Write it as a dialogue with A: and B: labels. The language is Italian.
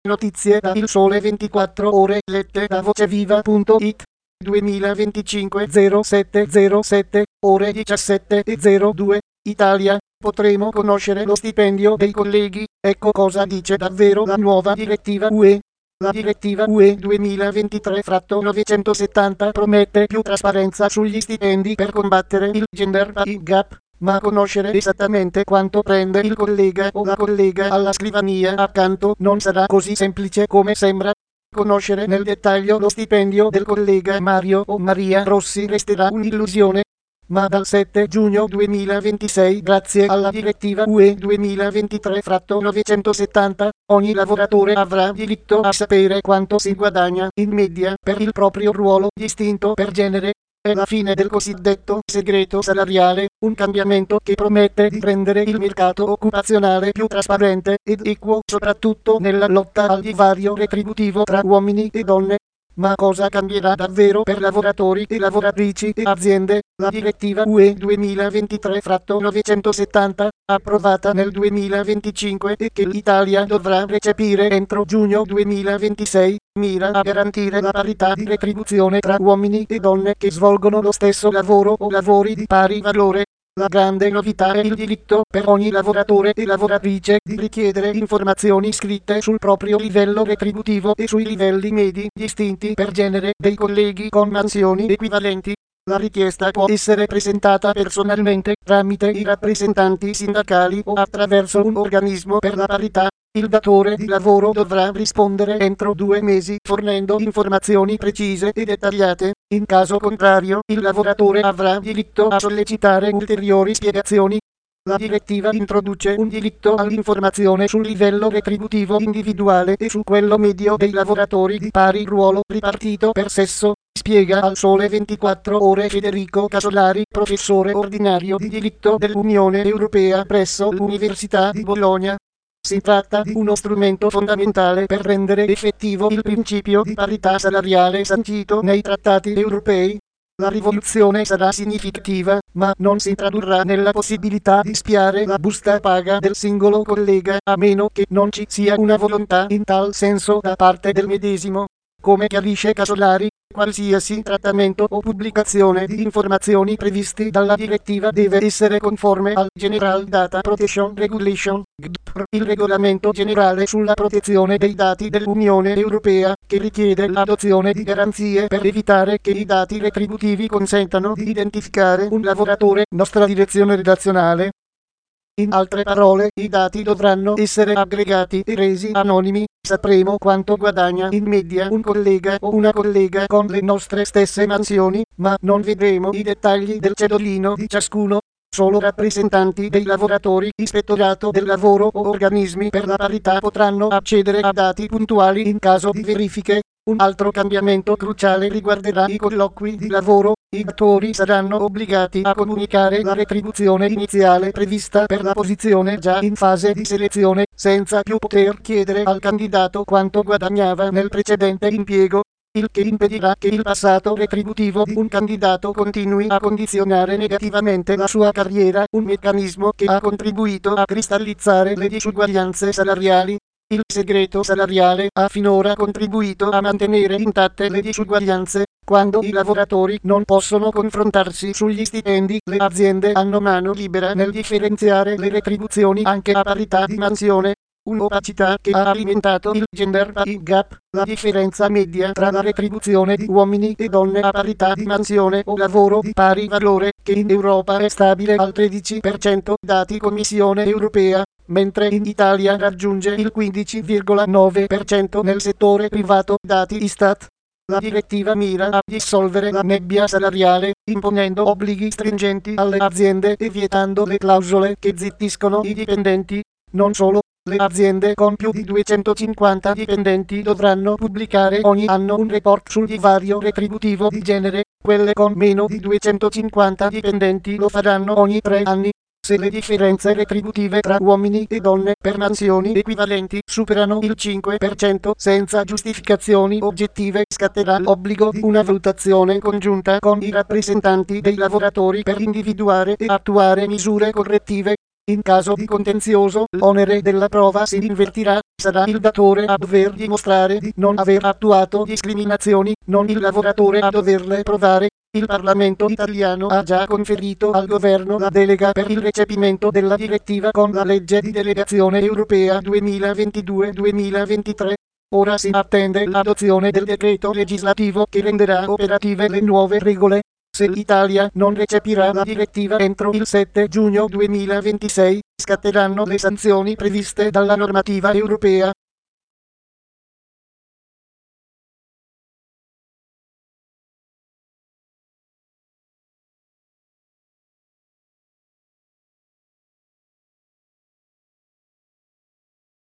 A: Notizie da Il Sole 24 Ore lette da voceviva.it 2025 0707 ore 17:02 Italia. Potremo conoscere lo stipendio dei colleghi. Ecco cosa dice davvero la nuova direttiva UE. La direttiva UE 2023/970 promette più trasparenza sugli stipendi per combattere il gender pay gap, ma conoscere esattamente quanto prende il collega o la collega alla scrivania accanto non sarà così semplice come sembra. Conoscere nel dettaglio lo stipendio del collega Mario o Maria Rossi resterà un'illusione. Ma dal 7 giugno 2026, grazie alla direttiva UE 2023/970, ogni lavoratore avrà diritto a sapere quanto si guadagna in media per il proprio ruolo distinto per genere. È la fine del cosiddetto segreto salariale, un cambiamento che promette di rendere il mercato occupazionale più trasparente ed equo soprattutto nella lotta al divario retributivo tra uomini e donne. Ma cosa cambierà davvero per lavoratori e lavoratrici e aziende? La direttiva UE 2023/970, approvata nel 2025 e che l'Italia dovrà recepire entro giugno 2026, mira a garantire la parità di retribuzione tra uomini e donne che svolgono lo stesso lavoro o lavori di pari valore. La grande novità è il diritto per ogni lavoratore e lavoratrice di richiedere informazioni scritte sul proprio livello retributivo e sui livelli medi distinti per genere dei colleghi con mansioni equivalenti. La richiesta può essere presentata personalmente tramite i rappresentanti sindacali o attraverso un organismo per la parità. Il datore di lavoro dovrà rispondere entro 2 mesi fornendo informazioni precise e dettagliate. In caso contrario, il lavoratore avrà diritto a sollecitare ulteriori spiegazioni. La direttiva introduce un diritto all'informazione sul livello retributivo individuale e su quello medio dei lavoratori di pari ruolo ripartito per sesso. Spiega al Sole 24 Ore Federico Casolari, professore ordinario di diritto dell'Unione Europea presso l'Università di Bologna. Si tratta di uno strumento fondamentale per rendere effettivo il principio di parità salariale sancito nei trattati europei. La rivoluzione sarà significativa, ma non si tradurrà nella possibilità di spiare la busta paga del singolo collega, a meno che non ci sia una volontà in tal senso da parte del medesimo. Come chiarisce Casolari, qualsiasi trattamento o pubblicazione di informazioni previsti dalla direttiva deve essere conforme al General Data Protection Regulation, GDPR, il regolamento generale sulla protezione dei dati dell'Unione Europea, che richiede l'adozione di garanzie per evitare che i dati retributivi consentano di identificare un lavoratore. Nostra direzione redazionale. In altre parole, i dati dovranno essere aggregati e resi anonimi. Sapremo quanto guadagna in media un collega o una collega con le nostre stesse mansioni, ma non vedremo i dettagli del cedolino di ciascuno. Solo rappresentanti dei lavoratori, ispettorato del lavoro o organismi per la parità potranno accedere a dati puntuali in caso di verifiche. Un altro cambiamento cruciale riguarderà i colloqui di lavoro. I datori saranno obbligati a comunicare la retribuzione iniziale prevista per la posizione già in fase di selezione, senza più poter chiedere al candidato quanto guadagnava nel precedente impiego, il che impedirà che il passato retributivo di un candidato continui a condizionare negativamente la sua carriera, un meccanismo che ha contribuito a cristallizzare le disuguaglianze salariali. Il segreto salariale ha finora contribuito a mantenere intatte le disuguaglianze. Quando i lavoratori non possono confrontarsi sugli stipendi, le aziende hanno mano libera nel differenziare le retribuzioni anche a parità di mansione. Un'opacità che ha alimentato il gender pay gap, la differenza media tra la retribuzione di uomini e donne a parità di mansione o lavoro di pari valore, che in Europa è stabile al 13%, dati Commissione Europea, mentre in Italia raggiunge il 15,9% nel settore privato, dati Istat. La direttiva mira a dissolvere la nebbia salariale, imponendo obblighi stringenti alle aziende e vietando le clausole che zittiscono i dipendenti. Non solo, le aziende con più di 250 dipendenti dovranno pubblicare ogni anno un report sul divario retributivo di genere, quelle con meno di 250 dipendenti lo faranno ogni 3 anni. Se le differenze retributive tra uomini e donne per mansioni equivalenti superano il 5% senza giustificazioni oggettive, scatterà l'obbligo di una valutazione congiunta con i rappresentanti dei lavoratori per individuare e attuare misure correttive. In caso di contenzioso, l'onere della prova si invertirà, sarà il datore a dover dimostrare di non aver attuato discriminazioni, non il lavoratore a doverle provare. Il Parlamento italiano ha già conferito al governo la delega per il recepimento della direttiva con la legge di delegazione europea 2022-2023. Ora si attende l'adozione del decreto legislativo che renderà operative le nuove regole. Se l'Italia non recepirà la direttiva entro il 7 giugno 2026, scatteranno le sanzioni previste dalla normativa europea.